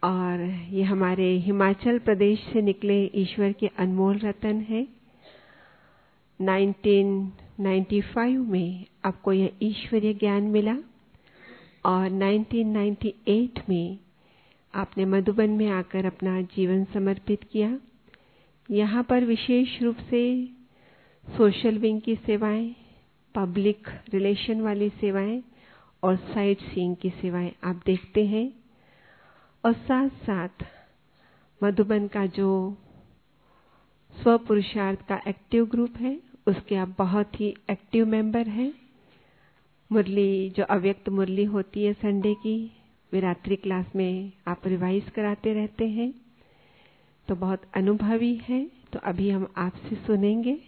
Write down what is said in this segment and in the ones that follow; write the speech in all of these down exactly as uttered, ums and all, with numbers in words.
और ये हमारे हिमाचल प्रदेश से निकले ईश्वर के अनमोल रतन है। नाइनटीन नाइंटी फाइव में आपको यह ईश्वरीय ज्ञान मिला और नाइनटीन नाइंटी एट में आपने मधुबन में आकर अपना जीवन समर्पित किया। यहाँ पर विशेष रूप से सोशल विंग की सेवाएं, पब्लिक रिलेशन वाली सेवाएं और साइट सीइंग की सेवाएं आप देखते हैं। और साथ साथ मधुबन का जो स्व पुरुषार्थ का एक्टिव ग्रुप है उसके आप बहुत ही एक्टिव मेंबर हैं। मुरली जो अव्यक्त मुरली होती है संडे की, वे रात्रि क्लास में आप रिवाइज कराते रहते हैं, तो बहुत अनुभवी है। तो अभी हम आपसे सुनेंगे।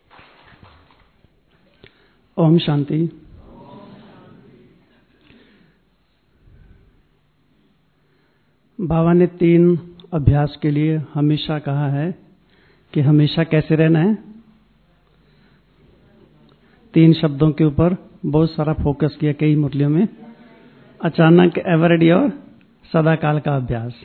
ओम शांति। बाबा ने तीन अभ्यास के लिए हमेशा कहा है कि हमेशा कैसे रहना है। तीन शब्दों के ऊपर बहुत सारा फोकस किया कई मुरलियों में। अचानक, एवरडी और सदाकाल का अभ्यास।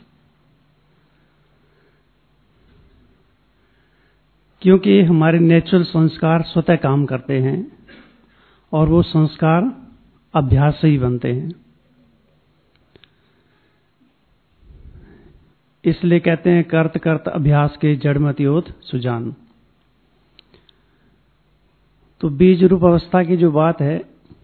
क्योंकि हमारे नेचुरल संस्कार स्वतः काम करते हैं और वो संस्कार अभ्यास से ही बनते हैं। इसलिए कहते हैं कर्त कर्त अभ्यास के जड़मति ओत सुजान। तो बीज रूप अवस्था की जो बात है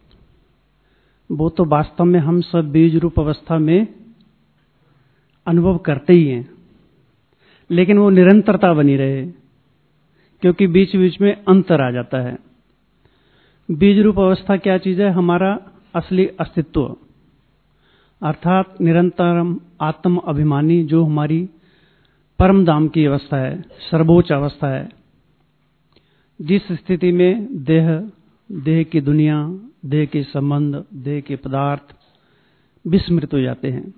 वो तो वास्तव में हम सब बीज रूप अवस्था में अनुभव करते ही हैं, लेकिन वो निरंतरता बनी रहे, क्योंकि बीच बीच में अंतर आ जाता है। बीज रूप अवस्था क्या चीज है? हमारा असली अस्तित्व, अर्थात निरंतरम आत्म अभिमानी, जो हमारी परम धाम की अवस्था है, सर्वोच्च अवस्था है, जिस स्थिति में देह, देह की दुनिया, देह के संबंध, देह के पदार्थ विस्मृत हो जाते हैं।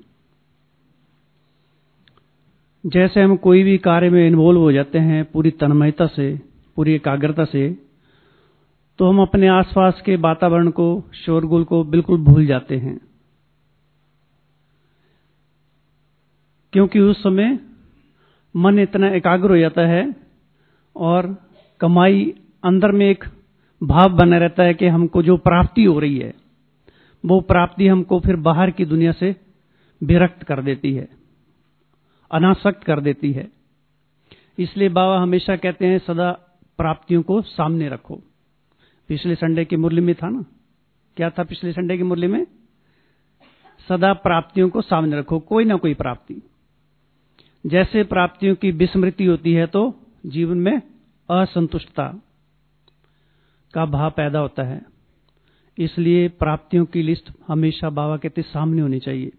जैसे हम कोई भी कार्य में इन्वॉल्व हो जाते हैं पूरी तन्मयता से, पूरी एकाग्रता से, तो हम अपने आसपास के वातावरण को, शोरगुल को बिल्कुल भूल जाते हैं, क्योंकि उस समय मन इतना एकाग्र हो जाता है और कमाई अंदर में एक भाव बना रहता है कि हमको जो प्राप्ति हो रही है वो प्राप्ति हमको फिर बाहर की दुनिया से विरक्त कर देती है, अनासक्त कर देती है। इसलिए बाबा हमेशा कहते हैं सदा प्राप्तियों को सामने रखो। पिछले संडे की मुरली में था ना, क्या था पिछले संडे की मुरली में? सदा प्राप्तियों को सामने रखो, कोई ना कोई प्राप्ति। जैसे प्राप्तियों की विस्मृति होती है तो जीवन में असंतुष्टता का भाव पैदा होता है। इसलिए प्राप्तियों की लिस्ट हमेशा बाबा कहते सामने होनी चाहिए।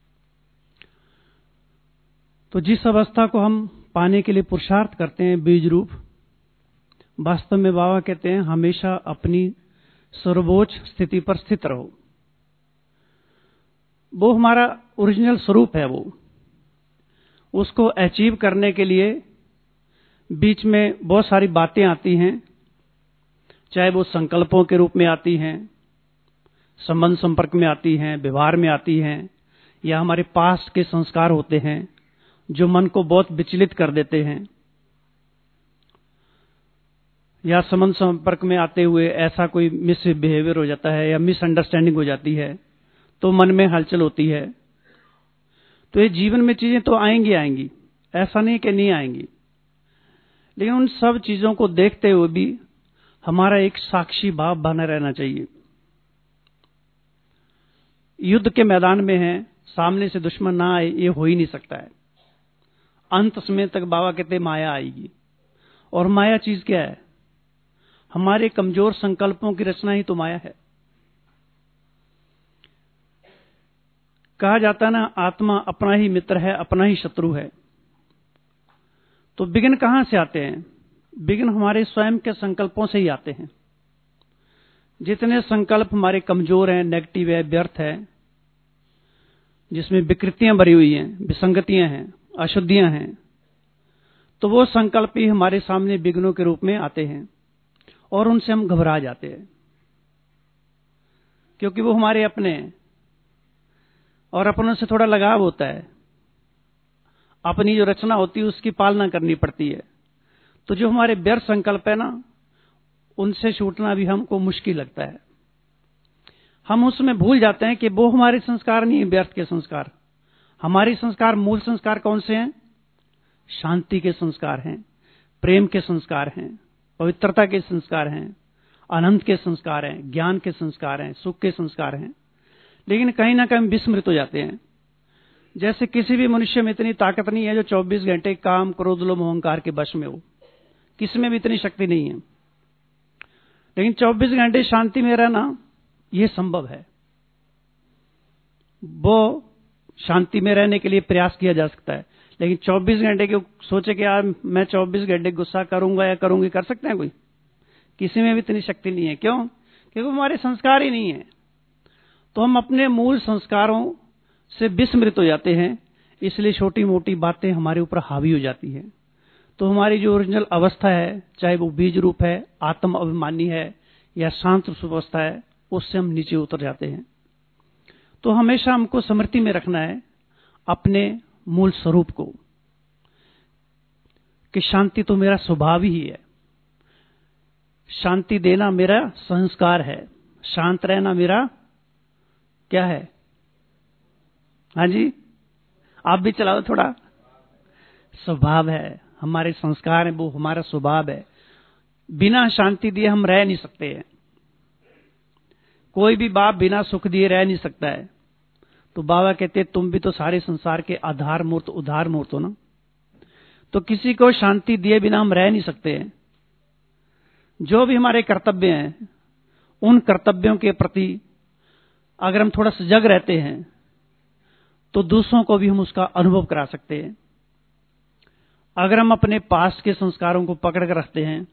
तो जिस अवस्था को हम पाने के लिए पुरुषार्थ करते हैं बीज रूप, वास्तव में बाबा कहते हैं हमेशा अपनी सर्वोच्च स्थिति पर स्थित रहो। वो हमारा ओरिजिनल स्वरूप है। वो उसको अचीव करने के लिए बीच में बहुत सारी बातें आती हैं, चाहे वो संकल्पों के रूप में आती हैं, संबंध संपर्क में आती हैं, व्यवहार में आती हैं, या हमारे पास्ट के संस्कार होते हैं जो मन को बहुत विचलित कर देते हैं, या संबंध संपर्क में आते हुए ऐसा कोई मिस बिहेवियर हो जाता है या मिसअंडरस्टैंडिंग हो जाती है तो मन में हलचल होती है। तो ये जीवन में चीजें तो आएंगी आएंगी, ऐसा नहीं कि नहीं आएंगी, लेकिन उन सब चीजों को देखते हुए भी हमारा एक साक्षी भाव बना रहना चाहिए। युद्ध के मैदान में है, सामने से दुश्मन ना आए ये हो ही नहीं सकता है। अंत समय तक बाबा कहते माया आएगी, और माया चीज क्या है? हमारे कमजोर संकल्पों की रचना ही तो माया है। कहा जाता है ना, आत्मा अपना ही मित्र है, अपना ही शत्रु है। तो विघ्न कहां से आते हैं? विघ्न हमारे स्वयं के संकल्पों से ही आते हैं। जितने संकल्प हमारे कमजोर हैं, नेगेटिव है, व्यर्थ है, जिसमें विकृतियां भरी हुई हैं, विसंगतियां हैं, अशुद्धियां हैं, तो वो संकल्प ही हमारे सामने विघ्नों के रूप में आते हैं और उनसे हम घबरा जाते हैं, क्योंकि वो हमारे अपने हैं और अपनों से थोड़ा लगाव होता है। अपनी जो रचना होती है उसकी पालना करनी पड़ती है। तो जो हमारे व्यर्थ संकल्प है ना, उनसे छूटना भी हमको मुश्किल लगता है। हम उसमें भूल जाते हैं कि वो हमारे संस्कार नहीं है, व्यर्थ के संस्कार। हमारे संस्कार, मूल संस्कार कौन से हैं? शांति के संस्कार हैं, प्रेम के संस्कार हैं, पवित्रता के संस्कार हैं, आनंद के संस्कार हैं, ज्ञान के संस्कार हैं, सुख के संस्कार हैं। लेकिन कहीं ना कहीं विस्मृत हो जाते हैं। जैसे किसी भी मनुष्य में इतनी ताकत नहीं है जो चौबीस घंटे काम, क्रोध, लोभ, अहंकार के वश में हो। किसी में भी इतनी शक्ति नहीं है। लेकिन चौबीस घंटे शांति में रहना यह संभव है। वो शांति में रहने के लिए प्रयास किया जा सकता है। लेकिन चौबीस घंटे के सोचे कि यार मैं चौबीस घंटे गुस्सा करूंगा या करूंगी, कर सकते हैं कोई? किसी में भी इतनी शक्ति नहीं है। क्यों? क्योंकि हमारे संस्कार ही नहीं है। तो हम अपने मूल संस्कारों से विस्मृत हो जाते हैं, इसलिए छोटी मोटी बातें हमारे ऊपर हावी हो जाती हैं। तो हमारी जो ओरिजिनल अवस्था है, चाहे वो बीज रूप है, आत्म अभिमानी है या शांत अवस्था है, उससे हम नीचे उतर जाते हैं। तो हमेशा हमको स्मृति में रखना है अपने मूल स्वरूप को, कि शांति तो मेरा स्वभाव ही है, शांति देना मेरा संस्कार है, शांत रहना मेरा क्या है? हाँ जी, आप भी चलाओ थोड़ा। स्वभाव है, हमारे संस्कार है, वो हमारा स्वभाव है। बिना शांति दिए हम रह नहीं सकते हैं। कोई भी बाप बिना सुख दिए रह नहीं सकता है। तो बाबा कहते हैं तुम भी तो सारे संसार के आधार मूर्त, उद्धार मूर्त हो ना। तो किसी को शांति दिए बिना हम रह नहीं सकते हैं। जो भी हमारे कर्तव्य हैं, उन कर्तव्यों के प्रति अगर हम थोड़ा सजग रहते हैं तो दूसरों को भी हम उसका अनुभव करा सकते हैं। अगर हम अपने पास के संस्कारों को पकड़ कर रखते हैं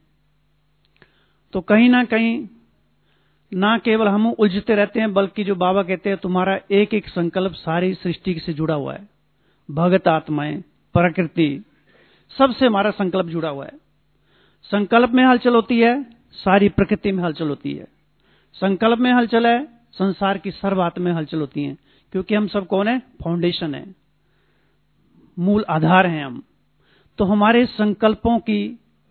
तो कहीं ना कहीं ना केवल हम उलझते रहते हैं, बल्कि जो बाबा कहते हैं तुम्हारा एक एक संकल्प सारी सृष्टि से जुड़ा हुआ है। भगत आत्माएं, प्रकृति, सबसे हमारा संकल्प जुड़ा हुआ है। संकल्प में हलचल होती है, सारी प्रकृति में हलचल होती है। संकल्प में हलचल है, संसार की सर्व आत्माएं हलचल होती हैं। क्योंकि हम सब कौन है? फाउंडेशन है, मूल आधार हैं हम। तो हमारे संकल्पों की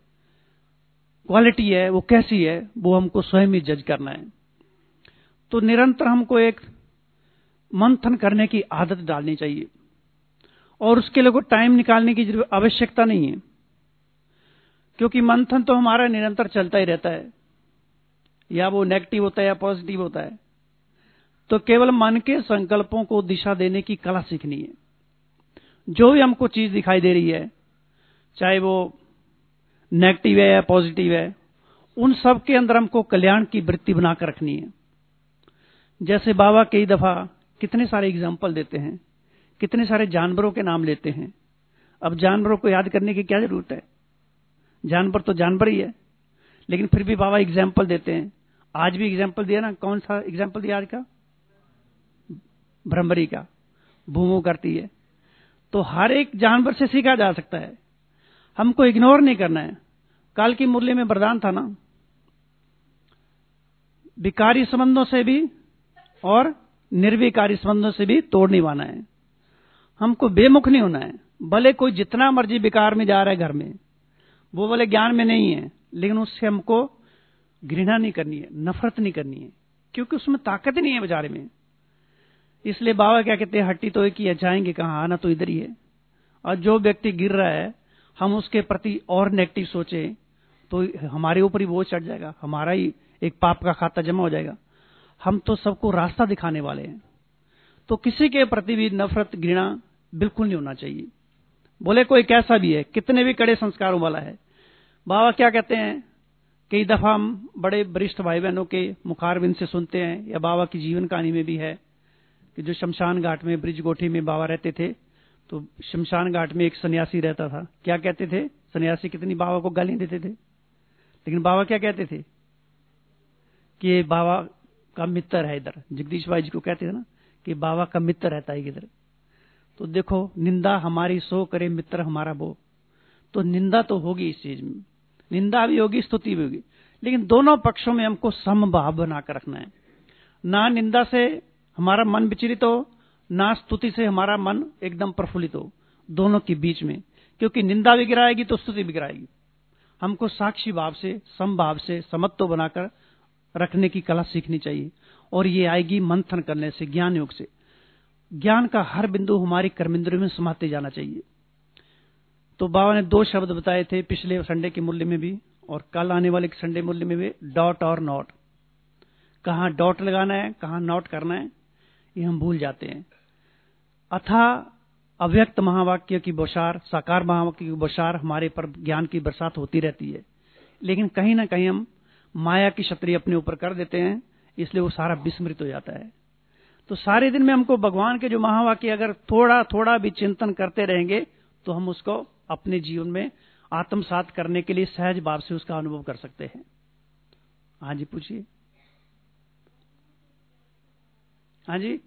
क्वालिटी है वो कैसी है, वो हमको स्वयं ही जज करना है। तो निरंतर हमको एक मंथन करने की आदत डालनी चाहिए, और उसके लिए कोई टाइम निकालने की आवश्यकता नहीं है। क्योंकि मंथन तो हमारा निरंतर चलता ही रहता है, या वो नेगेटिव होता है या पॉजिटिव होता है। तो केवल मन के संकल्पों को दिशा देने की कला सीखनी है। जो भी हमको चीज दिखाई दे रही है, चाहे वो नेगेटिव है या पॉजिटिव है, उन सब के अंदर हमको कल्याण की वृत्ति बनाकर रखनी है। जैसे बाबा कई दफा कितने सारे एग्जाम्पल देते हैं, कितने सारे जानवरों के नाम लेते हैं। अब जानवरों को याद करने की क्या जरूरत है? जानवर तो जानवर ही है। लेकिन फिर भी बाबा एग्जाम्पल देते हैं। आज भी एग्जाम्पल दिया ना, कौन सा एग्जाम्पल दिया आज का? भ्रमरी का, भूमो करती है। तो हर एक जानवर से सीखा जा सकता है, हमको इग्नोर नहीं करना है। काल की मुरली में वरदान था ना, विकारी संबंधों से भी और निर्विकारी संबंधों से भी तोड़ निभाना है। हमको बेमुख नहीं होना है। भले कोई जितना मर्जी विकार में जा रहा है घर में, वो भले ज्ञान में नहीं है, लेकिन उससे हमको घृणा नहीं करनी है, नफरत नहीं करनी है, क्योंकि उसमें ताकत ही नहीं है बेचारे में। इसलिए बाबा क्या कहते हैं, हट्टी तो एक ही है, जाएंगे कहां, आना तो इधर ही है। और जो व्यक्ति गिर रहा है, हम उसके प्रति और नेगेटिव सोचे तो हमारे ऊपर ही वो चढ़ जाएगा, हमारा ही एक पाप का खाता जमा हो जाएगा। हम तो सबको रास्ता दिखाने वाले हैं। तो किसी के प्रति भी नफरत, घृणा बिल्कुल नहीं होना चाहिए। बोले कोई कैसा भी है, कितने भी कड़े संस्कारों वाला है। बाबा क्या कहते हैं, कई दफा हम बड़े वरिष्ठ भाई बहनों के मुखारबिंद से सुनते हैं, या बाबा की जीवन कहानी में भी है कि जो शमशान घाट में ब्रिज कोठी में बाबा रहते थे, तो शमशान घाट में एक सन्यासी रहता था। क्या कहते थे सन्यासी? कितनी बाबा को गालियां देते थे, लेकिन बाबा क्या कहते थे कि ये बाबा का मित्र है। इधर जगदीश भाई जी को कहते थे ना कि बाबा का मित्र रहता है इधर। तो देखो, निंदा हमारी सो करे मित्र हमारा वो। तो निंदा तो होगी, इस चीज में निंदा भी होगी, स्तुति भी होगी, लेकिन दोनों पक्षों में हमको समभाव बनाकर रखना है। ना निंदा से हमारा मन विचलित हो, ना स्तुति से हमारा मन एकदम प्रफुल्लित हो। दोनों के बीच में, क्योंकि निंदा भी गिराएगी तो स्तुति भी गिराएगी। हमको साक्षी भाव से, समभाव से, समत्व बनाकर रखने की कला सीखनी चाहिए, और ये आएगी मंथन करने से, ज्ञान योग से। ज्ञान का हर बिंदु हमारी कर्मेंद्रियों में समाते जाना चाहिए। तो बाबा ने दो शब्द बताए थे पिछले संडे के मूल्य में भी और कल आने वाले संडे मूल्य में भी, डॉट और नॉट। कहां डॉट लगाना है, कहां नॉट करना है, ये हम भूल जाते हैं। अथा अव्यक्त महावाक्य की बौछार, साकार महावाक्य की बौछार हमारे पर ज्ञान की बरसात होती रहती है, लेकिन कहीं ना कहीं हम माया की छतरी अपने ऊपर कर देते हैं, इसलिए वो सारा विस्मृत हो जाता है। तो सारे दिन में हमको भगवान के जो महावाक्य अगर थोड़ा थोड़ा भी चिंतन करते रहेंगे तो हम उसको अपने जीवन में आत्मसात करने के लिए सहज भाव से उसका अनुभव कर सकते हैं। हाँ जी, पूछिए। हाँ जी,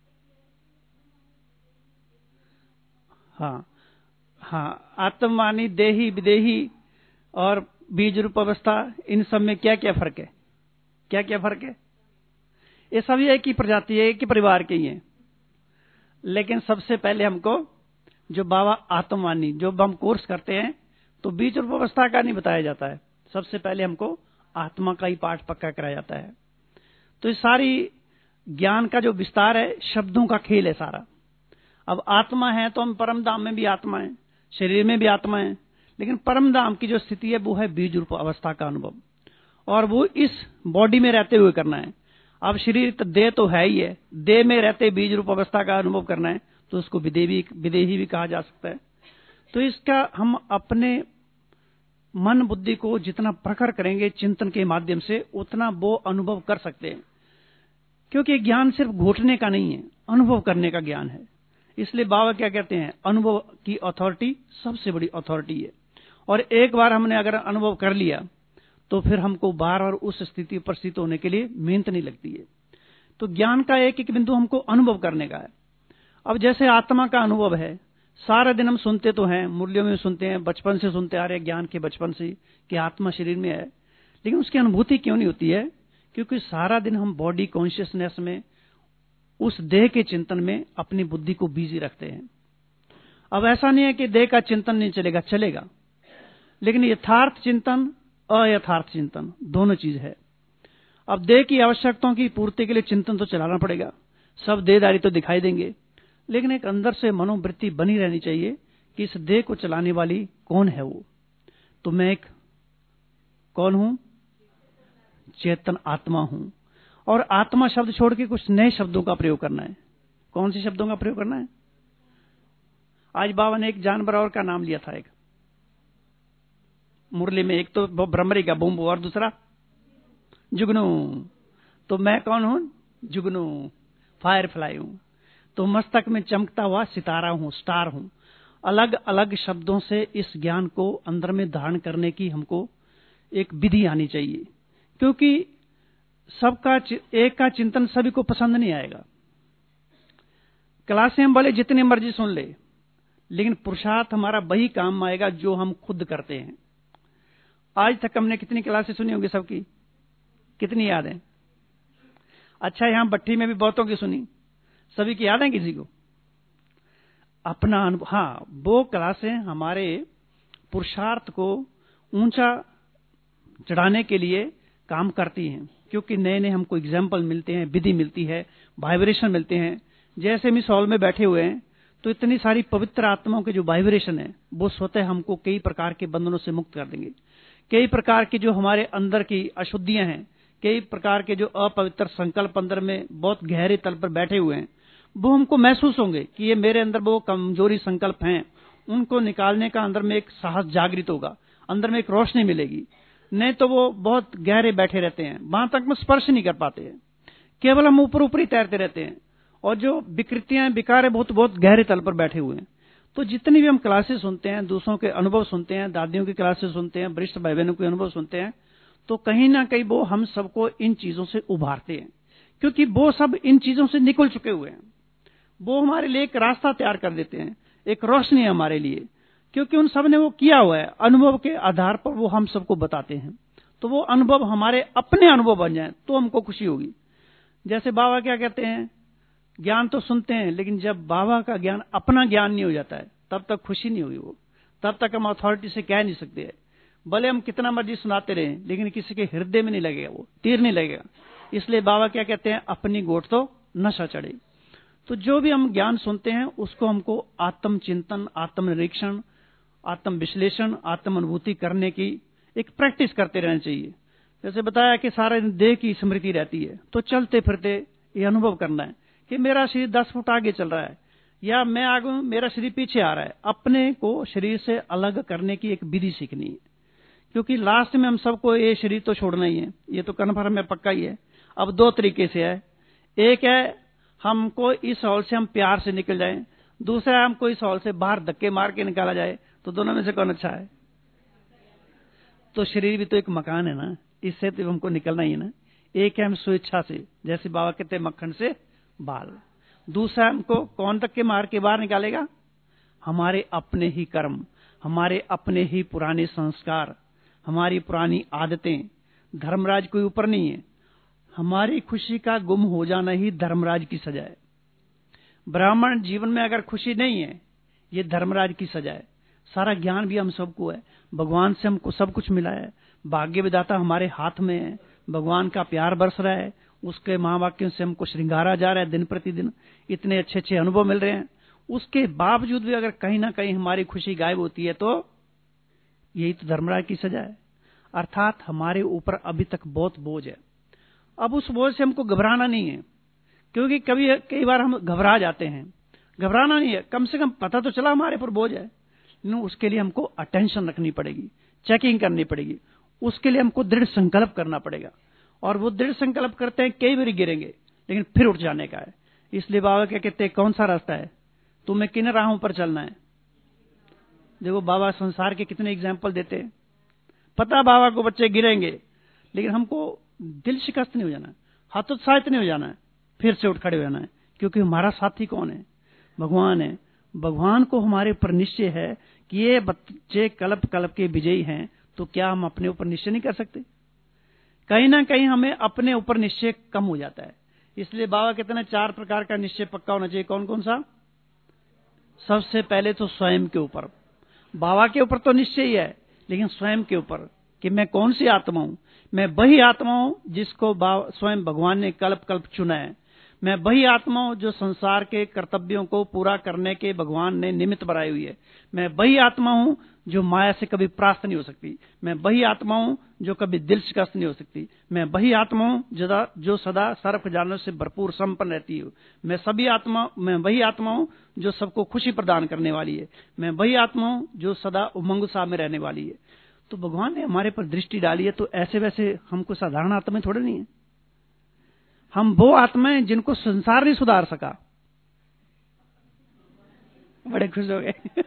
हाँ हाँ, आत्मवानी, देही, विदेही और बीज रूप अवस्था, इन सब में क्या क्या फर्क है? क्या क्या फर्क है? ये सभी एक ही प्रजाति है, एक ही परिवार के ही हैं। लेकिन सबसे पहले हमको जो बाबा आत्मवानी, जो हम कोर्स करते हैं, तो बीज रूप अवस्था का नहीं बताया जाता है। सबसे पहले हमको आत्मा का ही पाठ पक्का कराया जाता है। तो इस सारी ज्ञान का जो विस्तार है, शब्दों का खेल है सारा। अब आत्मा है तो हम परम धाम में भी आत्मा है, शरीर में भी आत्मा है, लेकिन परम धाम की जो स्थिति है वो है बीज रूप अवस्था का अनुभव, और वो इस बॉडी में रहते हुए करना है। अब शरीर तो देह तो है ही है, देह में रहते बीज रूप अवस्था का अनुभव करना है, तो उसको विदेही विदेही भी कहा जा सकता है। तो इसका हम अपने मन बुद्धि को जितना प्रखर करेंगे चिंतन के माध्यम से, उतना वो अनुभव कर सकते हैं। क्योंकि ज्ञान सिर्फ घोटने का नहीं है, अनुभव करने का ज्ञान है। इसलिए बाबा क्या कहते हैं, अनुभव की अथॉरिटी सबसे बड़ी अथॉरिटी है। और एक बार हमने अगर अनुभव कर लिया तो फिर हमको बार बार उस स्थिति पर स्थित होने के लिए मेहनत नहीं लगती है। तो ज्ञान का एक एक बिंदु हमको अनुभव करने का है। अब जैसे आत्मा का अनुभव है, सारा दिन हम सुनते तो हैं, मुरलियों में सुनते हैं, बचपन से सुनते आ रहे हैं, ज्ञान के बचपन से कि आत्मा शरीर में है, लेकिन उसकी अनुभूति क्यों नहीं होती है? क्योंकि सारा दिन हम बॉडी कॉन्शियसनेस में, उस देह के चिंतन में अपनी बुद्धि को बिजी रखते हैं। अब ऐसा नहीं है कि देह का चिंतन नहीं चलेगा, चलेगा, लेकिन यथार्थ चिंतन, अयथार्थ चिंतन, दोनों चीज है। अब देह की आवश्यकताओं की पूर्ति के लिए चिंतन तो चलाना पड़ेगा, सब देहदारी तो दिखाई देंगे, लेकिन एक अंदर से मनोवृत्ति बनी रहनी चाहिए कि इस देह को चलाने वाली कौन है वो। तो मैं एक कौन हूं? चेतन आत्मा हूं। और आत्मा शब्द छोड़ के कुछ नए शब्दों का प्रयोग करना है। कौन से शब्दों का प्रयोग करना है? आज बाबा ने एक जानवर और का नाम लिया था, एक मुरली में, एक तो भ्रमरी का बूंबू और दूसरा जुगनू। तो मैं कौन हूं? जुगनू, फायर फ्लाई हूं। तो मस्तक में चमकता हुआ सितारा हूं, स्टार हूं। अलग अलग शब्दों से इस ज्ञान को अंदर में धारण करने की हमको एक विधि आनी चाहिए, क्योंकि सबका एक का चिंतन सभी को पसंद नहीं आएगा। क्लासें हम भले जितनी मर्जी सुन ले, लेकिन पुरुषार्थ हमारा वही काम आएगा जो हम खुद करते हैं। आज तक हमने कितनी क्लासें सुनी होंगी सबकी? कितनी याद है? अच्छा, यहां भट्टी में भी बहुतों की सुनी, सभी की याद है किसी को? अपना अनुभव। हाँ, वो क्लासें हमारे पुरुषार्थ को ऊंचा चढ़ाने के लिए काम करती हैं, क्योंकि नए नए हमको एग्जाम्पल मिलते हैं, विधि मिलती है, वाइब्रेशन मिलते हैं। जैसे हम इस हॉल में बैठे हुए हैं, तो इतनी सारी पवित्र आत्माओं के जो वाइब्रेशन है, वो स्वतः हमको कई प्रकार के बंधनों से मुक्त कर देंगे। कई प्रकार की जो हमारे अंदर की अशुद्धियां हैं, कई प्रकार के जो अपवित्र संकल्प अंदर में बहुत गहरे तल पर बैठे हुए हैं, वो हमको महसूस होंगे कि ये मेरे अंदर वो कमजोरी संकल्प हैं। उनको निकालने का अंदर में एक साहस जागृत होगा, अंदर में एक रोशनी मिलेगी। नहीं तो वो बहुत गहरे बैठे रहते हैं, वहां तक में स्पर्श नहीं कर पाते हैं, केवल हम ऊपर ऊपर ही तैरते रहते हैं। और जो विकृतियां, विकार है, बहुत बहुत गहरे तल पर बैठे हुए हैं। तो जितनी भी हम क्लासेस सुनते हैं, दूसरों के अनुभव सुनते हैं, दादियों की क्लासेस सुनते हैं, वरिष्ठ भाई बहनों के अनुभव सुनते हैं, तो कहीं ना कहीं वो हम सबको इन चीजों से उभारते हैं, क्योंकि वो सब इन चीजों से निकल चुके हुए हैं। वो हमारे लिए एक रास्ता तैयार कर देते हैं, एक रोशनी है हमारे लिए, क्योंकि उन सब ने वो किया हुआ है। अनुभव के आधार पर वो हम सबको बताते हैं, तो वो अनुभव हमारे अपने अनुभव बन जाए तो हमको खुशी होगी। जैसे बाबा क्या कहते हैं, ज्ञान तो सुनते हैं, लेकिन जब बाबा का ज्ञान अपना ज्ञान नहीं हो जाता है, तब तक खुशी नहीं होगी, वो तब तक हम अथॉरिटी से कह नहीं सकते। भले हम कितना मर्जी सुनाते रहे, लेकिन किसी के हृदय में नहीं लगेगा, वो तीर नहीं लगेगा। इसलिए बाबा क्या कहते हैं, अपनी गोट तो नशा चढ़े। तो जो भी हम ज्ञान सुनते हैं उसको हमको आत्मचिंतन, आत्मनिरीक्षण, आत्म विश्लेषण, आत्म अनुभूति करने की एक प्रैक्टिस करते रहना चाहिए। जैसे बताया कि सारे दिन देह की स्मृति रहती है, तो चलते फिरते ये अनुभव करना है कि मेरा शरीर दस फुट आगे चल रहा है या मैं आगे हूं, मेरा शरीर पीछे आ रहा है। अपने को शरीर से अलग करने की एक विधि सीखनी है, क्योंकि लास्ट में हम सबको ये शरीर तो छोड़ना ही है, ये तो कन्फर्म है, पक्का ही है। अब दो तरीके से है, एक है हमको इस हॉल से हम प्यार से निकल जाएं, दूसरा है हमको इस हॉल से बाहर धक्के मार के निकाला जाए। तो दोनों में से कौन अच्छा है? तो शरीर भी तो एक मकान है ना, इससे तो हमको निकलना ही है ना। एक है हम स्वेच्छा से, जैसे बाबा कहते हैं मक्खन से बाल। दूसरा हमको कौन धक्के मार के बाहर निकालेगा? हमारे अपने ही कर्म, हमारे अपने ही पुराने संस्कार, हमारी पुरानी आदतें। धर्मराज कोई ऊपर नहीं है, हमारी खुशी का गुम हो जाना ही धर्मराज की सजा है। ब्राह्मण जीवन में अगर खुशी नहीं है, ये धर्मराज की सजा है। सारा ज्ञान भी हम सबको है, भगवान से हमको सब कुछ मिला है, भाग्य विधाता हमारे हाथ में है, भगवान का प्यार बरस रहा है, उसके महावाक्यों से हमको श्रृंगारा जा रहा है दिन प्रतिदिन, इतने अच्छे अच्छे अनुभव मिल रहे हैं। उसके बावजूद भी अगर कहीं ना कहीं हमारी खुशी गायब होती है, तो यही तो धर्मराज की सजा है। अर्थात हमारे ऊपर अभी तक बहुत बोझ है। अब उस बोझ से हमको घबराना नहीं है, क्योंकि कभी कई बार हम घबरा जाते हैं। घबराना नहीं है, कम से कम पता तो चला हमारे ऊपर बोझ है, लेकिन उसके लिए हमको अटेंशन रखनी पड़ेगी, चेकिंग करनी पड़ेगी, उसके लिए हमको दृढ़ संकल्प करना पड़ेगा। और वो दृढ़ संकल्प करते हैं, कई बार गिरेंगे लेकिन फिर उठ जाने का है। इसलिए बाबा क्या कहते हैं, कौन सा रास्ता है, तुम्हें किन राहों पर चलना है। देखो बाबा संसार के कितने एग्जाम्पल देते हैं। पता बाबा को बच्चे गिरेंगे, लेकिन हमको दिल शिकस्त नहीं हो जाना है, हतोत्साहित नहीं हो जाना है, फिर से उठ खड़े हो जाना है। क्योंकि हमारा साथी कौन है? भगवान है। भगवान को हमारे ऊपर निश्चय है कि ये बच्चे कल्प कल्प के विजयी हैं, तो क्या हम अपने ऊपर निश्चय नहीं कर सकते? कहीं ना कहीं हमें अपने ऊपर निश्चय कम हो जाता है। इसलिए बाबा कहते हैं चार प्रकार का निश्चय पक्का होना चाहिए। कौन कौन सा? सबसे पहले तो स्वयं के ऊपर। बाबा के ऊपर तो निश्चय ही है, लेकिन स्वयं के ऊपर कि मैं कौन सी आत्मा हूं। मैं वही आत्मा हूं जिसको स्वयं भगवान ने कल्प कल्प चुना है। मैं वही आत्मा हूं जो संसार के कर्तव्यों को पूरा करने के भगवान ने निमित्त बनाई हुई है। मैं वही आत्मा हूं जो माया से कभी परास्त नहीं हो सकती। मैं वही आत्मा हूं जो कभी दिल शिकस्त नहीं हो सकती। मैं वही आत्मा हूं जो सदा सर्व खजानों से भरपूर संपन्न रहती है। मैं सभी आत्मा मैं वही आत्मा हूं जो सबको खुशी प्रदान करने वाली है। मैं वही आत्मा हूं जो सदा उमंग उत्साह में रहने वाली है। तो भगवान ने हमारे पर दृष्टि डाली है, तो ऐसे वैसे हमको साधारण आत्माएं थोड़े नहीं है। हम वो आत्माएं जिनको संसार नहीं सुधार सका। बड़े खुश हो गए।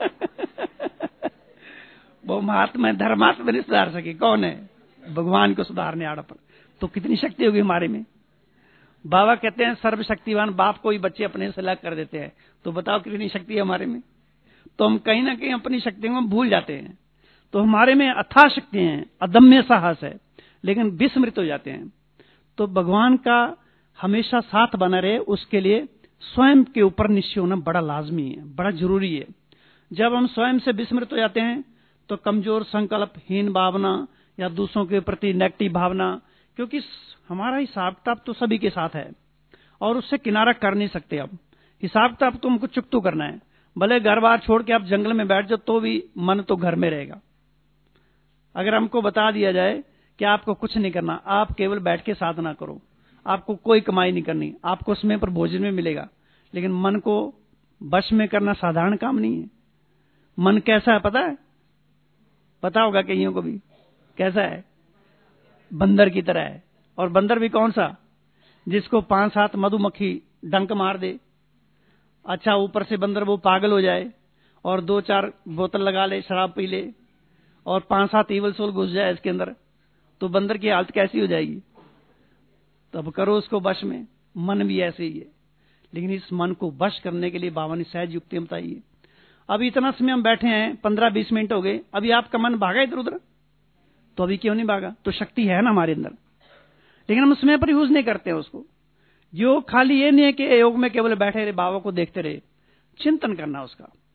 वो महात्मा धर्मात्मा नहीं सुधार सके। कौन है? भगवान को सुधारने आड़ा पर। तो कितनी शक्ति होगी हमारे में। बाबा कहते हैं सर्वशक्तिवान बाप को ही बच्चे अपने से अलग कर देते हैं। तो बताओ कितनी शक्ति है हमारे में। तो हम कहीं ना कहीं अपनी शक्तियों को भूल जाते हैं। तो हमारे में अथाह शक्ति है, अदम्य साहस है, लेकिन विस्मृत हो जाते हैं। तो भगवान का हमेशा साथ बना रहे, उसके लिए स्वयं के ऊपर निश्चय होना बड़ा लाजमी है, बड़ा जरूरी है। जब हम स्वयं से विस्मृत हो जाते हैं, तो कमजोर संकल्प, हीन भावना या दूसरों के प्रति नेगेटिव भावना, क्योंकि हमारा हिसाब किताब तो सभी के साथ है और उससे किनारा कर नहीं सकते। अब हिसाब किताब तो हमको चुकतू करना है। भले घर बार छोड़ के आप जंगल में बैठ जाओ तो भी मन तो घर में रहेगा। अगर हमको बता दिया जाए कि आपको कुछ नहीं करना, आप केवल बैठ के साधना करो, आपको कोई कमाई नहीं करनी, आपको समय पर भोजन में मिलेगा, लेकिन मन को वश में करना साधारण काम नहीं है। मन कैसा है पता है? पता होगा कईयों को भी। कैसा है? बंदर की तरह है। और बंदर भी कौन सा? जिसको पांच सात मधुमक्खी डंक मार दे, अच्छा ऊपर से बंदर वो पागल हो जाए और दो चार बोतल लगा ले, शराब पी ले और पांच सात ईवल सोल घुस जाए इसके अंदर, तो बंदर की हालत कैसी हो जाएगी? तब करो उसको वश में। मन भी ऐसे ही है, लेकिन इस मन को वश करने के लिए बाबा ने सहज युक्ति बताई है। अभी इतना समय हम बैठे हैं, पंद्रह बीस मिनट हो गए, अभी आपका मन भागा इधर उधर, तो अभी क्यों नहीं भागा? तो शक्ति है ना हमारे अंदर, लेकिन हम समय पर यूज नहीं करते हैं उसको। योग खाली ये नहीं है कि योग में केवल बैठे रहे, बाबा को देखते रहे। चिंतन करना उसका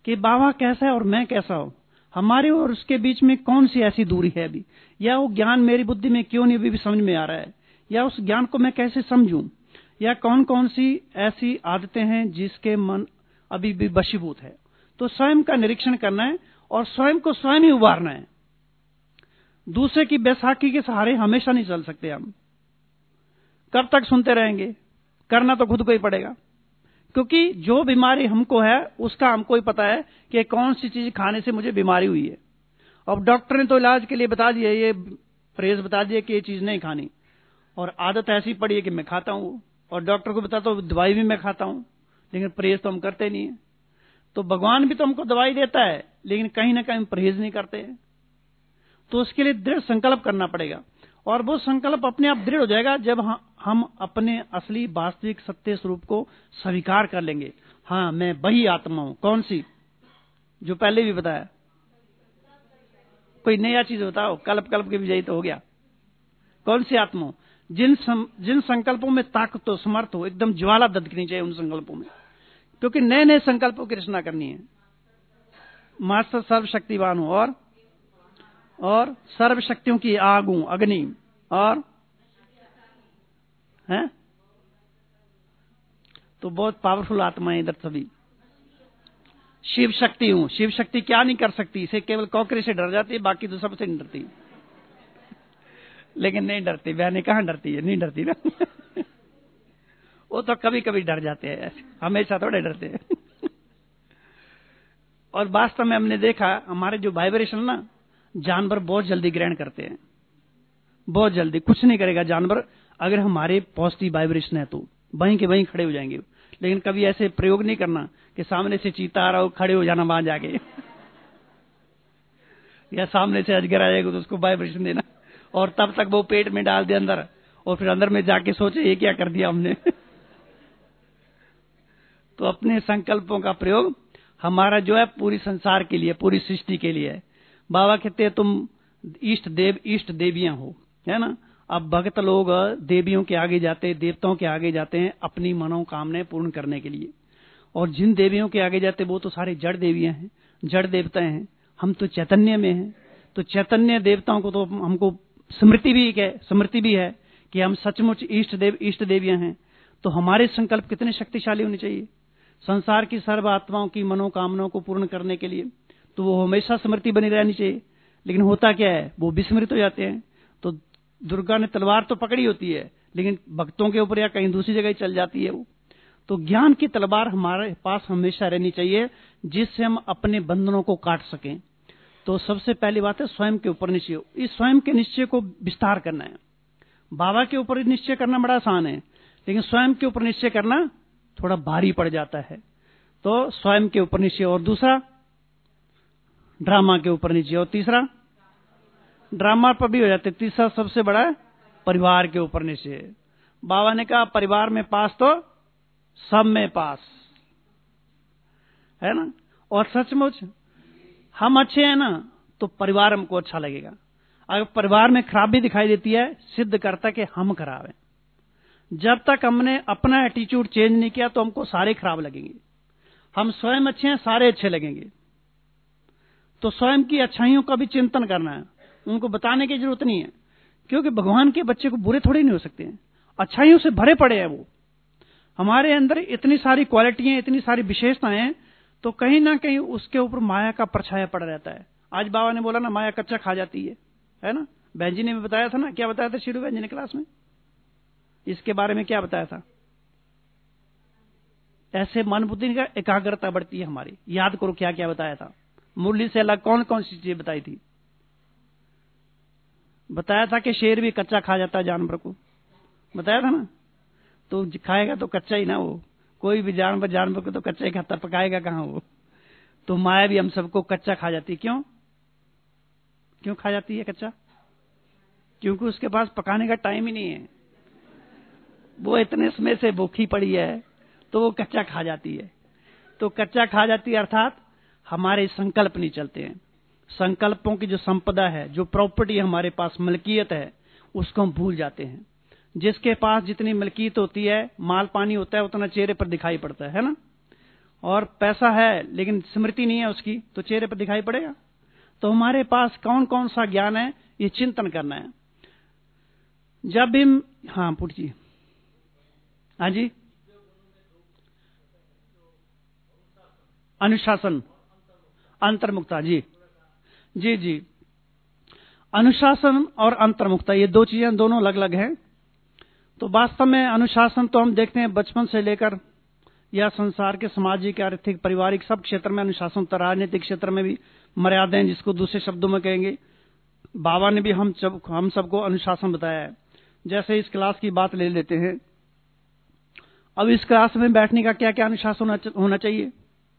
कि बाबा कैसा है और मैं कैसा हूं, हमारे और उसके बीच में कौन सी ऐसी दूरी है अभी, या वो ज्ञान मेरी बुद्धि में क्यों नहीं अभी भी समझ में आ रहा है, या उस ज्ञान को मैं कैसे समझूं, या कौन कौन सी ऐसी आदतें हैं जिसके मन अभी भी वशीभूत है। तो स्वयं का निरीक्षण करना है और स्वयं को स्वयं ही उबारना है। दूसरे की बैसाखी के सहारे हमेशा नहीं चल सकते हम। कब तक सुनते रहेंगे? करना तो खुद को ही पड़ेगा, क्योंकि जो बीमारी हमको है उसका हमको ही पता है कि कौन सी चीज खाने से मुझे बीमारी हुई है। अब डॉक्टर ने तो इलाज के लिए बता दिया, ये परहेज बता दिया कि ये चीज नहीं खानी, और आदत ऐसी पड़ी है कि मैं खाता हूं, और डॉक्टर को बताता हूं दवाई भी मैं खाता हूं, लेकिन परहेज तो हम करते नहीं है। तो भगवान भी तो हमको दवाई देता है, लेकिन कहीं ना कहीं परहेज नहीं करते हैं। तो उसके लिए दृढ़ संकल्प करना पड़ेगा, और वो संकल्प अपने आप दृढ़ हो जाएगा जब हम अपने असली वास्तविक सत्य स्वरूप को स्वीकार कर लेंगे। हाँ, मैं वही आत्मा हूं। कौन सी? जो पहले भी बताया। कोई नया चीज बताओ, कल्प कल्प के विजयी तो हो गया। कौन सी आत्मा हो? जिन सम, जिन संकल्पों में ताकत हो, समर्थ हो, एकदम ज्वाला दधकनी चाहिए उन संकल्पों में, क्योंकि नए नए संकल्पों की रचना करनी है। मास्टर सर्वशक्तिवान हो, और और सर्वशक्तियों की आग हूं, अग्नि, और है तो बहुत पावरफुल आत्मा है इधर सभी। शिव शक्ति हूं। शिव शक्ति क्या नहीं कर सकती? इसे केवल कॉकरी से डर जाती है, बाकी तो सबसे नहीं डरती। लेकिन नहीं डरती, बहने कहां डरती है? नहीं डरती ना। वो तो कभी कभी डर जाते हैं, हमेशा थोड़े डरते हैं। और वास्तव में हमने देखा, हमारे जो वाइब्रेशन ना, जानवर बहुत जल्दी ग्रहण करते हैं, बहुत जल्दी। कुछ नहीं करेगा जानवर, अगर हमारे पॉजिटिव वाइब्रेशन है तो वहीं के वहीं खड़े हो जाएंगे। लेकिन कभी ऐसे प्रयोग नहीं करना कि सामने से चीता आ रहा हो, खड़े हो जाना वहां जाके, या सामने से अजगर आ जाएगा तो उसको वाइब्रेशन देना, और तब तक वो पेट में डाल दे अंदर, और फिर अंदर में जाके सोचे ये क्या कर दिया हमने। तो अपने संकल्पों का प्रयोग हमारा जो है पूरी संसार के लिए, पूरी सृष्टि के लिए है। बाबा कहते हैं तुम इष्ट देव इष्ट देवियां हो, है ना। अब भक्त लोग देवियों के आगे जाते हैं, देवताओं के आगे जाते हैं अपनी मनोकामनाएं पूर्ण करने के लिए, और जिन देवियों के आगे जाते वो तो सारे जड़ देवियां हैं, जड़ देवता हैं। हम तो चैतन्य में हैं, तो चैतन्य देवताओं को तो हमको स्मृति भी है, स्मृति भी है कि हम सचमुच इष्ट देव इष्ट देवियां हैं। तो हमारे संकल्प कितने शक्तिशाली होने चाहिए संसार की सर्व आत्माओं की मनोकामनाओं को पूर्ण करने के लिए। तो वो हमेशा स्मृति बनी रहनी चाहिए। लेकिन होता क्या है, वो विस्मृत हो जाते हैं। तो दुर्गा ने तलवार तो पकड़ी होती है, लेकिन भक्तों के ऊपर या कहीं दूसरी जगह चल जाती है वो। तो ज्ञान की तलवार हमारे पास हमेशा रहनी चाहिए, जिससे हम अपने बंधनों को काट सकें। तो सबसे पहली बात है स्वयं के ऊपर निश्चय। इस स्वयं के निश्चय को विस्तार करना है। बाबा के ऊपर निश्चय करना बड़ा आसान है, लेकिन स्वयं के ऊपर निश्चय करना थोड़ा भारी पड़ जाता है। तो स्वयं के ऊपर निश्चय, और दूसरा ड्रामा के ऊपर निश्चय, और तीसरा ड्रामा पर भी हो जाते। तीसरा सबसे बड़ा है परिवार के ऊपर निश्चय। बाबा ने कहा परिवार में पास तो सब में पास, है ना। और सचमुच हम अच्छे हैं ना, तो परिवार हमको अच्छा लगेगा। अगर परिवार में खराबी दिखाई देती है, सिद्ध करता कि हम खराब हैं। जब तक हमने अपना एटीट्यूड चेंज नहीं किया तो हमको सारे खराब लगेंगे। हम स्वयं अच्छे हैं, सारे अच्छे लगेंगे। तो स्वयं की अच्छाइयों का भी चिंतन करना है, उनको बताने की जरूरत नहीं है, क्योंकि भगवान के बच्चे को बुरे थोड़े नहीं हो सकते हैं, अच्छाइयों से भरे पड़े हैं वो। हमारे अंदर इतनी सारी क्वालिटियां, इतनी सारी विशेषताएं हैं, तो कहीं ना कहीं उसके ऊपर माया का परछाया पड़ रहता है। आज बाबा ने बोला ना, माया कच्चा खा जाती है, है ना। बहन जी ने भी बताया था ना, क्या बताया था शिरू बहन जी ने क्लास में, इसके बारे में क्या बताया था। ऐसे मन बुद्धि का एकाग्रता बढ़ती है हमारी। याद करो क्या क्या बताया था। मुरली से अलग कौन कौन सी चीजें बताई थी। बताया था कि शेर भी कच्चा खा जाता है जानवर को, बताया था ना। तो खाएगा तो कच्चा ही ना, वो कोई भी जानवर जानवर को तो कच्चा ही खाता, पकाएगा कहां वो। तो माया भी हम सबको कच्चा खा जाती है। क्यों क्यों खा जाती है कच्चा? क्योंकि उसके पास पकाने का टाइम ही नहीं है, वो इतने समय से भूखी पड़ी है, तो वो कच्चा खा जाती है। तो कच्चा खा जाती है अर्थात हमारे संकल्प नहीं चलते हैं। संकल्पों की जो संपदा है, जो प्रॉपर्टी हमारे पास मलकियत है, उसको हम भूल जाते हैं। जिसके पास जितनी मलकियत होती है, माल पानी होता है, उतना चेहरे पर दिखाई पड़ता है, है ना। और पैसा है लेकिन स्मृति नहीं है उसकी, तो चेहरे पर दिखाई पड़ेगा। तो हमारे पास कौन कौन सा ज्ञान है, ये चिंतन करना है। जब भी, हाँ पुट जी, हाँ जी, अनुशासन, अंतर्मुखता, जी जी जी, अनुशासन और अंतर्मुखता ये दो चीजें दोनों अलग अलग हैं। तो वास्तव में अनुशासन तो हम देखते हैं बचपन से लेकर, या संसार के सामाजिक, आर्थिक, पारिवारिक सब क्षेत्र में अनुशासन होता है। राजनीतिक क्षेत्र में भी मर्यादाएं, जिसको दूसरे शब्दों में कहेंगे, बाबा ने भी हम सब हम सबको अनुशासन बताया है। जैसे इस क्लास की बात ले लेते हैं, अब इस क्लास में बैठने का क्या क्या अनुशासन होना चाहिए,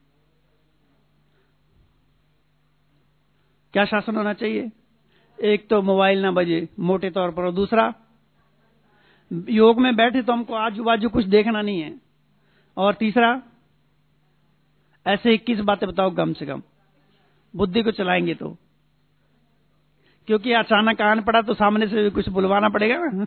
क्या शासन होना चाहिए? एक तो मोबाइल ना बजे मोटे तौर पर, और दूसरा योग में बैठे तो हमको आजू बाजू कुछ देखना नहीं है, और तीसरा ऐसे इक्कीस बातें बताओ कम से कम, बुद्धि को चलाएंगे तो, क्योंकि अचानक आन पड़ा तो सामने से भी कुछ बुलवाना पड़ेगा ना।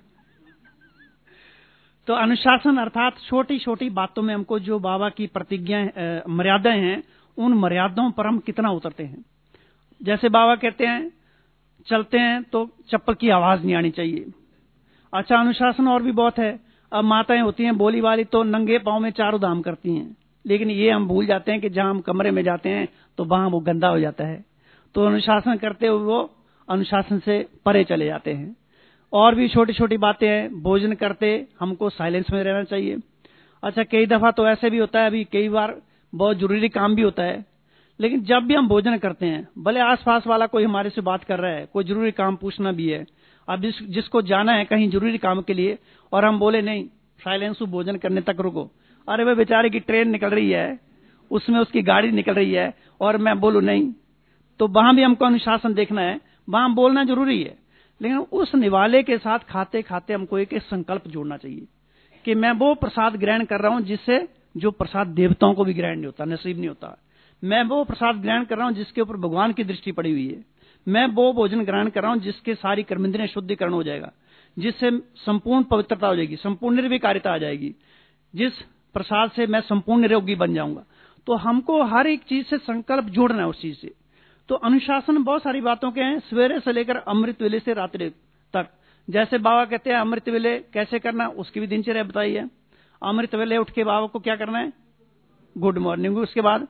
तो अनुशासन अर्थात छोटी छोटी बातों में हमको जो बाबा की प्रतिज्ञाएं, मर्यादाएं हैं, उन मर्यादाओं पर हम कितना उतरते हैं। जैसे बाबा कहते हैं चलते हैं तो चप्पल की आवाज नहीं आनी चाहिए। अच्छा, अनुशासन और भी बहुत है। अब माताएं होती हैं बोली वाली, तो नंगे पांव में चारों धाम करती हैं, लेकिन ये हम भूल जाते हैं कि जहां हम कमरे में जाते हैं तो वहां वो गंदा हो जाता है। तो अनुशासन करते हुए वो अनुशासन से परे चले जाते हैं। और भी छोटी छोटी बातें हैं। भोजन करते हमको साइलेंस में रहना चाहिए। अच्छा, कई दफा तो ऐसे भी होता है, अभी कई बार बहुत जरूरी काम भी होता है, लेकिन जब भी हम भोजन करते हैं, भले आसपास वाला कोई हमारे से बात कर रहा है, कोई जरूरी काम पूछना भी है, अब जिस, जिसको जाना है कहीं जरूरी काम के लिए, और हम बोले नहीं साइलेंस हूं, भोजन करने तक रुको, अरे वह बेचारे की ट्रेन निकल रही है, उसमें उसकी गाड़ी निकल रही है, और मैं बोलूं नहीं, तो वहां भी हमको अनुशासन देखना है। वहां बोलना जरूरी है, लेकिन उस निवाले के साथ खाते खाते हमको एक एक संकल्प जोड़ना चाहिए कि मैं वो प्रसाद ग्रहण कर रहा हूं जिससे, जो प्रसाद देवताओं को भी ग्रहण नहीं होता, नसीब नहीं होता। मैं वो प्रसाद ग्रहण कर रहा हूं जिसके ऊपर भगवान की दृष्टि पड़ी हुई है। मैं वो भोजन ग्रहण कर रहा हूं जिसके सारी कर्मेंद्रियां शुद्धिकरण हो जाएगा, जिससे संपूर्ण पवित्रता हो जाएगी, संपूर्ण निर्विकारिता आ जाएगी, जिस प्रसाद से मैं संपूर्ण निरोगी बन जाऊंगा। तो हमको हर एक चीज से संकल्प जोड़ना है उस चीज से। तो अनुशासन बहुत सारी बातों के हैं, सवेरे से लेकर अमृत वेले से रात्रि तक। जैसे बाबा कहते हैं अमृत वेले कैसे करना, उसकी भी दिनचर्या बताई है। अमृत वेले उठ के बाबा को क्या करना है, गुड मॉर्निंग। उसके बाद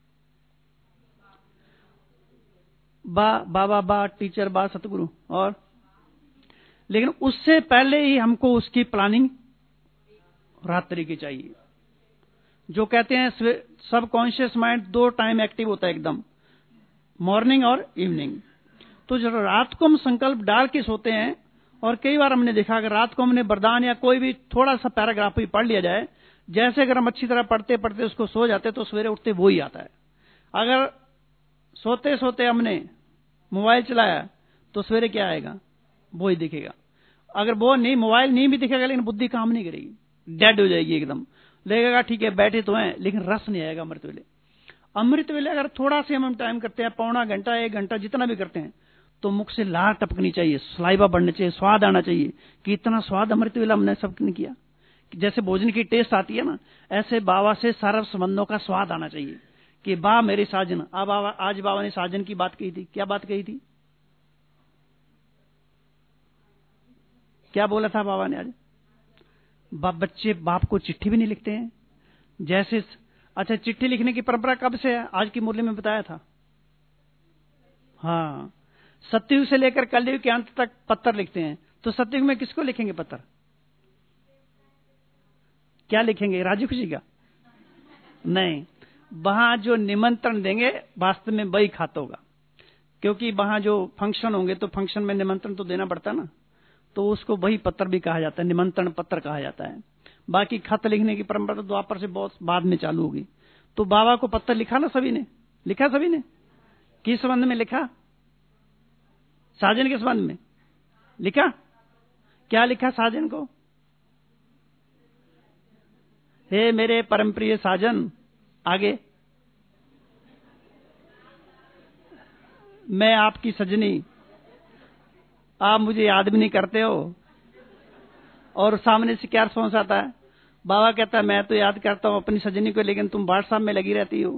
बा बाबा बा टीचर बा सतगुरु, और लेकिन उससे पहले ही हमको उसकी प्लानिंग रात्रि की चाहिए। जो कहते हैं सब कॉन्शियस माइंड दो टाइम एक्टिव होता है एकदम, मॉर्निंग और इवनिंग। तो जब रात को हम संकल्प डाल के सोते हैं, और कई बार हमने देखा अगर रात को हमने वरदान या कोई भी थोड़ा सा पैराग्राफ भी पढ़ लिया जाए, जैसे अगर हम अच्छी तरह पढ़ते पढ़ते उसको सो जाते तो सवेरे उठते वो ही आता है। अगर सोते सोते हमने मोबाइल चलाया तो सवेरे क्या आएगा, वो ही दिखेगा। अगर वो नहीं, मोबाइल नहीं भी दिखेगा लेकिन बुद्धि काम नहीं करेगी, डेड हो जाएगी एकदम। लगेगा ठीक है बैठे तो हैं, लेकिन रस नहीं आएगा अमृत वेले। अमृत वेले अगर थोड़ा से हम टाइम करते हैं, पौना घंटा एक घंटा जितना भी करते हैं, तो मुख से लार टपकनी चाहिए, सलाइवा बढ़ना चाहिए, स्वाद आना चाहिए कि इतना स्वाद अमृत वेला हमने सबने किया। जैसे भोजन की टेस्ट आती है ना, ऐसे बाबा से सर्व संबंधों का स्वाद आना चाहिए कि बा मेरे साजन। अब आज बाबा ने साजन की बात कही थी, क्या बात कही थी, क्या बोला था बाबा ने आज? बाप बच्चे बाप को चिट्ठी भी नहीं लिखते हैं जैसे। अच्छा, चिट्ठी लिखने की परंपरा कब से है? आज की मुरली में बताया था। हाँ, सतयुग से लेकर कलयुग के अंत तक पत्र लिखते हैं। तो सतयुग में किसको लिखेंगे पत्र, क्या लिखेंगे, राजी खुशी का? नहीं, वहां जो निमंत्रण देंगे वास्तव में वही खाता होगा, क्योंकि वहां जो फंक्शन होंगे तो फंक्शन में निमंत्रण तो देना पड़ता है ना, तो उसको वही पत्र भी कहा जाता है, निमंत्रण पत्र कहा जाता है। बाकी खत लिखने की परंपरा तो द्वापर से बहुत बाद में चालू होगी। तो बाबा को पत्र लिखा ना सभी ने, लिखा सभी ने, किस संबंध में लिखा, साजन के संबंध में लिखा। क्या लिखा साजन को, हे मेरे परम प्रिय साजन, आगे मैं आपकी सजनी, आप मुझे याद भी नहीं करते हो। और सामने से क्या रिस्पॉन्स आता है, बाबा कहता है मैं तो याद करता हूं अपनी सजनी को, लेकिन तुम व्हाट्सएप में लगी रहती हो।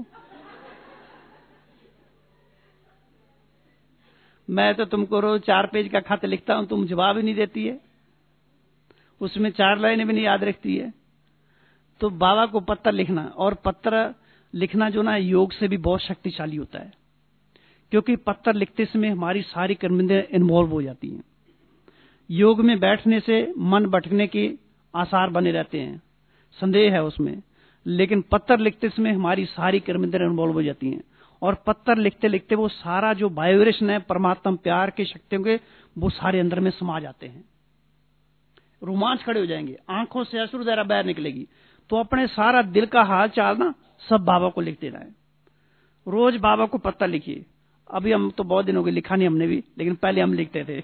मैं तो तुमको रोज चार पेज का खत लिखता हूं, तुम जवाब ही नहीं देती है, उसमें चार लाइनें भी नहीं याद रखती है। तो बाबा को पत्र लिखना, और पत्र लिखना जो ना योग से भी बहुत शक्तिशाली होता है, क्योंकि पत्र लिखते समय हमारी सारी कर्मेंद्रियां इन्वॉल्व हो जाती हैं। योग में बैठने से मन भटकने के आसार बने रहते हैं, संदेह है उसमें, लेकिन पत्र लिखते समय हमारी सारी कर्मेंद्रियां इन्वॉल्व हो जाती हैं, और पत्र लिखते लिखते वो सारा जो वाइब्रेशन है परमात्मा प्यार के शक्तियों के, वो सारे अंदर में समा जाते हैं। रोमांच खड़े हो जाएंगे, आंखों से अश्रुधारा बाहर निकलेगी। तो अपने सारा दिल का हाल चाल ना सब बाबा को लिख देना है। रोज बाबा को पत्र लिखिए। अभी हम तो बहुत दिनों के लिखा नहीं हमने भी, लेकिन पहले हम लिखते थे।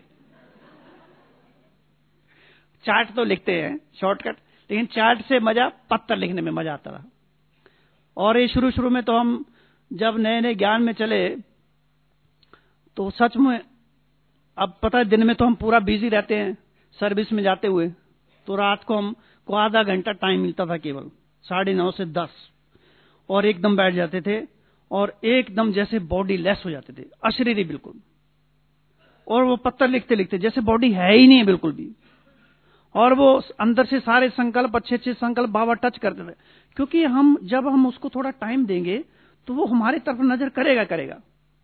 चार्ट तो लिखते हैं शॉर्टकट, लेकिन चार्ट से मजा पत्र लिखने में मजा आता रहा। और ये शुरू शुरू में तो हम जब नए नए ज्ञान में चले तो सच में, अब पता है दिन में तो हम पूरा बिजी रहते हैं सर्विस में जाते हुए, तो रात को हम को आधा घंटा टाइम मिलता था केवल, साढ़े नौ से दस, और एकदम बैठ जाते थे और एकदम जैसे बॉडी लेस हो जाते थे, अशरीरी बिल्कुल। और वो पत्र लिखते लिखते जैसे बॉडी है ही नहीं है बिल्कुल भी, और वो अंदर से सारे संकल्प अच्छे अच्छे संकल्प बाबा टच करते थे, क्योंकि हम जब हम उसको थोड़ा टाइम देंगे तो वो हमारी तरफ नजर करेगा करेगा।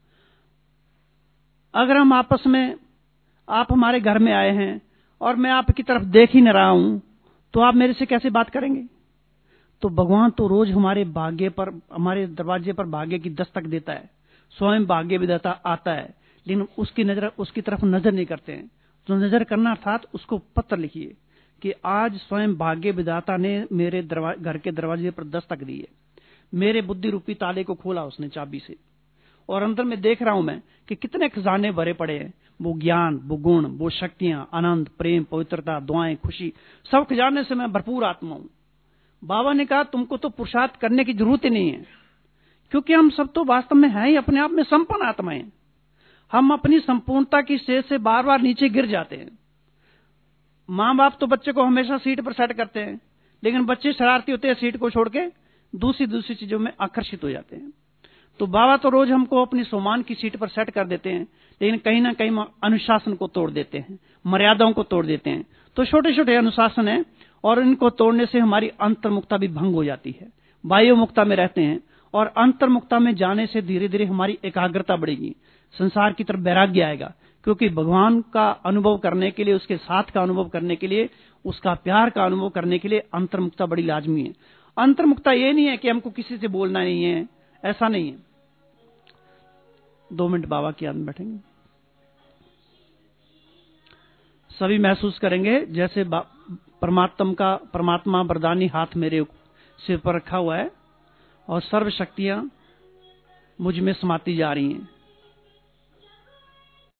अगर हम आपस में, आप हमारे घर में आए हैं और मैं आपकी तरफ देख ही न रहा हूं, तो आप मेरे से कैसे बात करेंगे? तो भगवान तो रोज हमारे भाग्य पर, हमारे दरवाजे पर भाग्य की दस्तक देता है, स्वयं भाग्य विधाता आता है, लेकिन उसकी नजर उसकी तरफ नजर नहीं करते हैं। तो नजर करना अर्थात उसको पत्र लिखिए कि आज स्वयं भाग्य विधाता ने मेरे घर के दरवाजे पर दस्तक दी है, मेरे बुद्धि रूपी ताले को खोला उसने चाबी से, और अंदर में देख रहा हूं मैं कि कितने खजाने भरे पड़े हैं, वो ज्ञान, वो गुण, वो शक्तियां, आनंद, प्रेम, पवित्रता, दुआएं, खुशी, सब खजाने से मैं भरपूर आत्मा हूं। बाबा ने कहा तुमको तो पुरुषार्थ करने की जरूरत ही नहीं है, क्योंकि हम सब तो वास्तव में हैं ही अपने आप में संपन्न आत्माएं। हम अपनी संपूर्णता की स्टेज से बार बार नीचे गिर जाते हैं। माँ बाप तो बच्चे को हमेशा सीट पर सेट करते हैं, लेकिन बच्चे शरारती होते हैं, सीट को छोड़ के दूसरी दूसरी चीजों में आकर्षित हो जाते हैं। तो बाबा तो रोज हमको अपनी सम्मान की सीट पर सेट कर देते हैं, लेकिन कहीं ना कहीं अनुशासन को तोड़ देते हैं, मर्यादाओं को तोड़ देते हैं। तो छोटे छोटे अनुशासन है, और इनको तोड़ने से हमारी अंतर्मुक्ता भी भंग हो जाती है, वायु मुक्ता में रहते हैं, और अंतर्मुक्ता में जाने से धीरे धीरे हमारी एकाग्रता बढ़ेगी, संसार की तरफ वैराग्य आएगा, क्योंकि भगवान का अनुभव करने के लिए, उसके साथ का अनुभव करने के लिए, उसका प्यार का अनुभव करने के लिए अंतर्मुक्ता बड़ी लाजमी है। अंतर्मुक्ता ये नहीं है कि हमको किसी से बोलना नहीं है, ऐसा नहीं है। दो मिनट बाबा की याद में बैठेंगे, सभी महसूस करेंगे जैसे परमात्मा का परमात्मा वरदानी हाथ मेरे सिर पर रखा हुआ है और सर्व शक्तियां मुझ में समाती जा रही हैं।